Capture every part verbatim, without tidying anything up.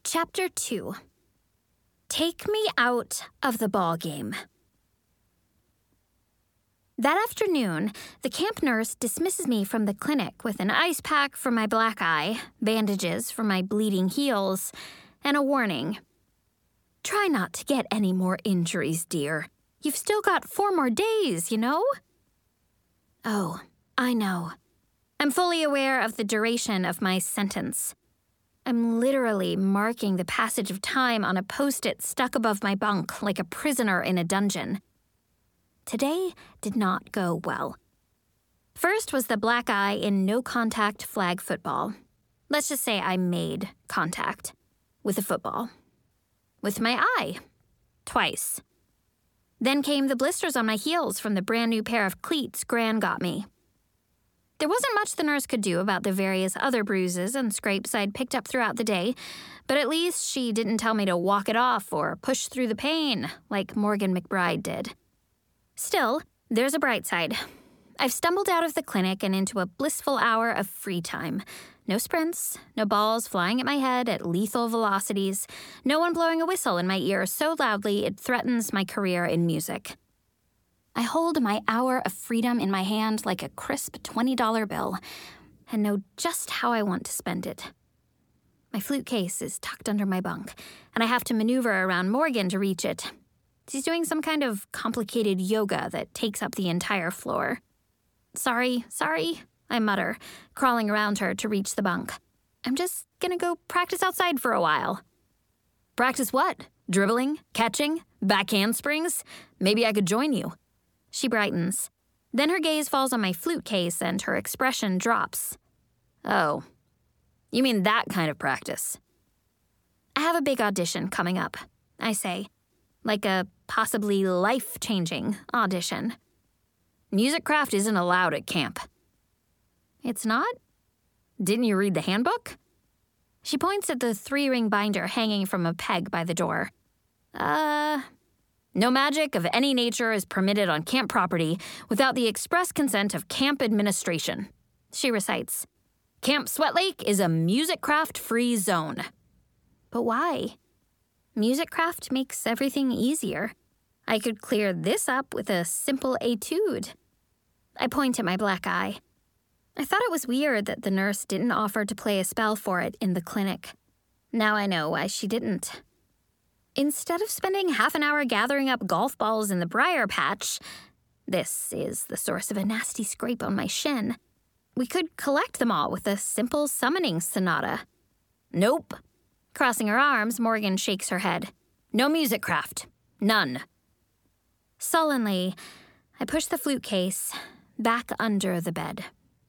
Chapter two. Take me out of the ball game. That afternoon, the camp nurse dismisses me from the clinic with an ice pack for my black eye, bandages for my bleeding heels, and a warning. Try not to get any more injuries, dear. You've still got four more days, you know? Oh, I know. I'm fully aware of the duration of my sentence. I'm literally marking the passage of time on a post-it stuck above my bunk like a prisoner in a dungeon. Today did not go well. First was the black eye in no-contact flag football. Let's just say I made contact with a football. With my eye. Twice. Then came the blisters on my heels from the brand new pair of cleats Gran got me. There wasn't much the nurse could do about the various other bruises and scrapes I'd picked up throughout the day, but at least she didn't tell me to walk it off or push through the pain like Morgan McBride did. Still, there's a bright side. I've stumbled out of the clinic and into a blissful hour of free time. No sprints, no balls flying at my head at lethal velocities, no one blowing a whistle in my ear so loudly it threatens my career in music. I hold my hour of freedom in my hand like a crisp twenty dollar bill and know just how I want to spend it. My flute case is tucked under my bunk, and I have to maneuver around Morgan to reach it. She's doing some kind of complicated yoga that takes up the entire floor. Sorry, sorry, I mutter, crawling around her to reach the bunk. I'm just gonna go practice outside for a while. Practice what? Dribbling? Catching? Back handsprings? Maybe I could join you. She brightens. Then her gaze falls on my flute case and her expression drops. Oh, you mean that kind of practice? I have a big audition coming up, I say, like a possibly life-changing audition. Music craft isn't allowed at camp. It's not? Didn't you read the handbook? She points at the three-ring binder hanging from a peg by the door. Uh... No magic of any nature is permitted on camp property without the express consent of camp administration, she recites. Camp Sweat Lake is a music craft-free zone. But why? Music craft makes everything easier. I could clear this up with a simple etude. I point at my black eye. I thought it was weird that the nurse didn't offer to play a spell for it in the clinic. Now I know why she didn't. Instead of spending half an hour gathering up golf balls in the briar patch, this is the source of a nasty scrape on my shin, we could collect them all with a simple summoning sonata. Nope. Crossing her arms, Morgan shakes her head. No music craft. None. Sullenly, I push the flute case back under the bed.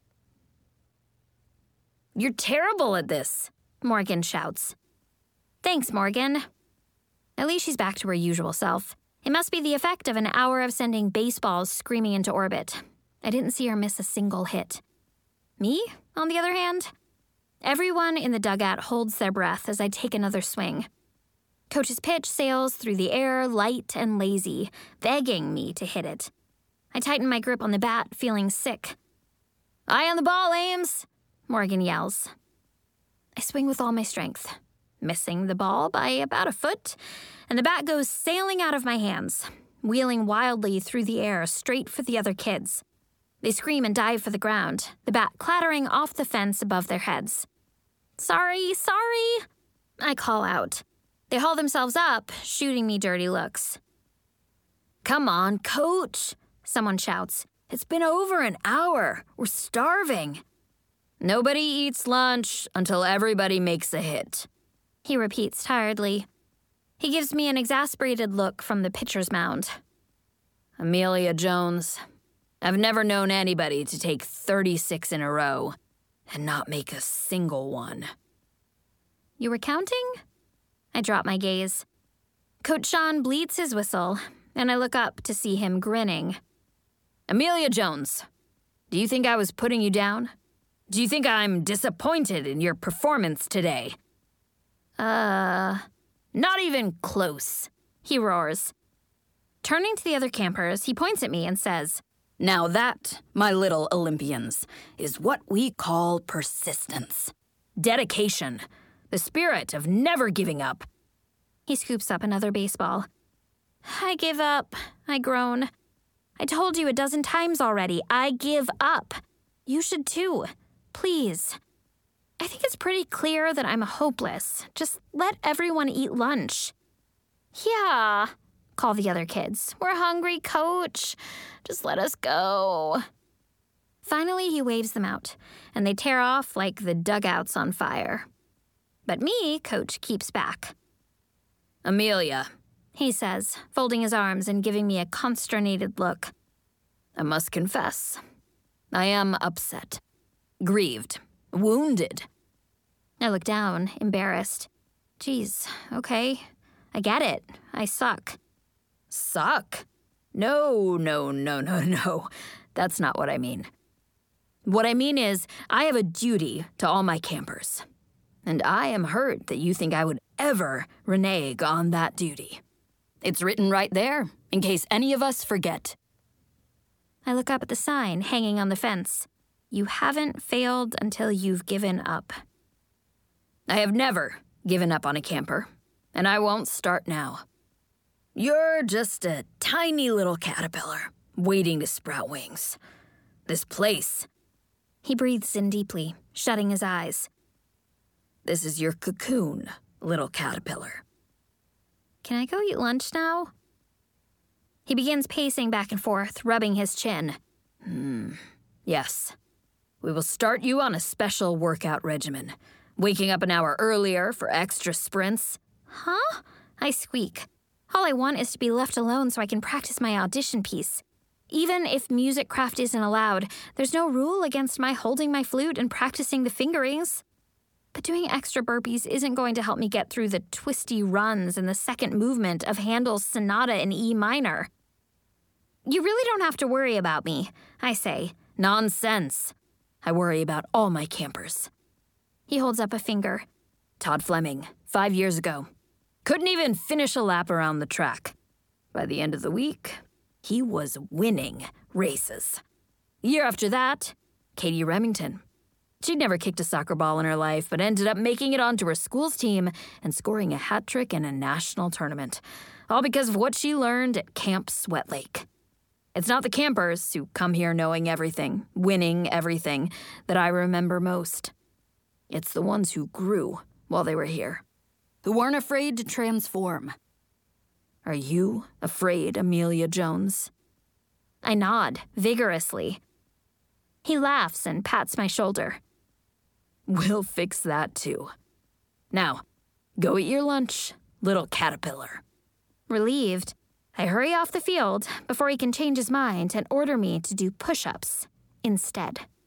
You're terrible at this, Morgan shouts. Thanks, Morgan. At least she's back to her usual self. It must be the effect of an hour of sending baseballs screaming into orbit. I didn't see her miss a single hit. Me, on the other hand? Everyone in the dugout holds their breath as I take another swing. Coach's pitch sails through the air, light and lazy, begging me to hit it. I tighten my grip on the bat, feeling sick. Eye on the ball, Ames, Morgan yells. I swing with all my strength, missing the ball by about a foot, and the bat goes sailing out of my hands, wheeling wildly through the air straight for the other kids. They scream and dive for the ground, the bat clattering off the fence above their heads. Sorry, sorry, I call out. They haul themselves up, shooting me dirty looks. Come on, coach, someone shouts. It's been over an hour. We're starving. Nobody eats lunch until everybody makes a hit, he repeats tiredly. He gives me an exasperated look from the pitcher's mound. Amelia Jones, I've never known anybody to take thirty-six in a row and not make a single one. You were counting? I drop my gaze. Coach Sean bleeds his whistle, and I look up to see him grinning. Amelia Jones, do you think I was putting you down? Do you think I'm disappointed in your performance today? Uh, not even close, he roars. Turning to the other campers, he points at me and says, Now that, my little Olympians, is what we call persistence. Dedication. The spirit of never giving up. He scoops up another baseball. I give up, I groan. I told you a dozen times already, I give up. You should too. Please. I think it's pretty clear that I'm hopeless. Just let everyone eat lunch. Yeah, call the other kids. We're hungry, Coach. Just let us go. Finally, he waves them out, and they tear off like the dugout's on fire. But me, Coach keeps back. Amelia, he says, folding his arms and giving me a consternated look. I must confess, I am upset, grieved, wounded. I look down, embarrassed. Geez, okay, I get it. I suck. Suck? No, no, no, no, no. That's not what I mean. What I mean is, I have a duty to all my campers. And I am hurt that you think I would ever renege on that duty. It's written right there, in case any of us forget. I look up at the sign hanging on the fence. You haven't failed until you've given up. I have never given up on a camper, and I won't start now. You're just a tiny little caterpillar, waiting to sprout wings. This place... He breathes in deeply, shutting his eyes. This is your cocoon, little caterpillar. Can I go eat lunch now? He begins pacing back and forth, rubbing his chin. Hmm, yes. We will start you on a special workout regimen, waking up an hour earlier for extra sprints. Huh? I squeak. All I want is to be left alone so I can practice my audition piece. Even if music craft isn't allowed, there's no rule against my holding my flute and practicing the fingerings. But doing extra burpees isn't going to help me get through the twisty runs in the second movement of Handel's Sonata in E minor. You really don't have to worry about me, I say. Nonsense. I worry about all my campers. He holds up a finger. Todd Fleming, five years ago. Couldn't even finish a lap around the track. By the end of the week, he was winning races. Year after that, Katie Remington. She'd never kicked a soccer ball in her life, but ended up making it onto her school's team and scoring a hat trick in a national tournament, all because of what she learned at Camp Sweat Lake. It's not the campers who come here knowing everything, winning everything, that I remember most. It's the ones who grew while they were here, who weren't afraid to transform. Are you afraid, Amelia Jones? I nod, vigorously. He laughs and pats my shoulder. We'll fix that too. Now, go eat your lunch, little caterpillar. Relieved, I hurry off the field before he can change his mind and order me to do push-ups instead.